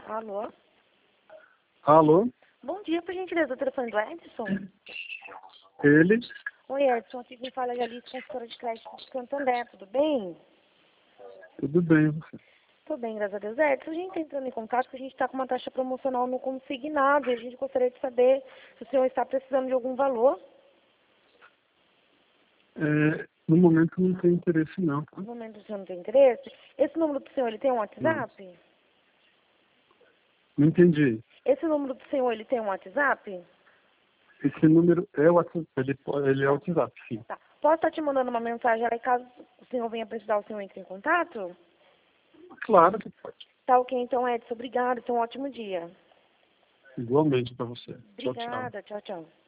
Alô? Alô? Bom dia, por gentileza, o telefone do Edson? Ele? Oi, Edson, aqui quem fala é a Alice, consultora de crédito de Santander, tudo bem? Tudo bem, você? Tô bem, graças a Deus. Edson, a gente está entrando em contato porque a gente está com uma taxa promocional no consignado e a gente gostaria de saber se o senhor está precisando de algum valor. No momento não tem interesse não, tá? No momento o senhor não tem interesse? Esse número do senhor, ele tem um WhatsApp? Não entendi. Esse número do senhor, ele tem um WhatsApp? Esse número é o WhatsApp, ele é o WhatsApp, sim. Tá. Posso estar te mandando uma mensagem aí caso o senhor venha precisar, o senhor entre em contato? Claro que pode. Tá ok, então, Edson, obrigada, tenha um ótimo dia. Igualmente para você. Tchau, tchau. Obrigada, tchau, tchau.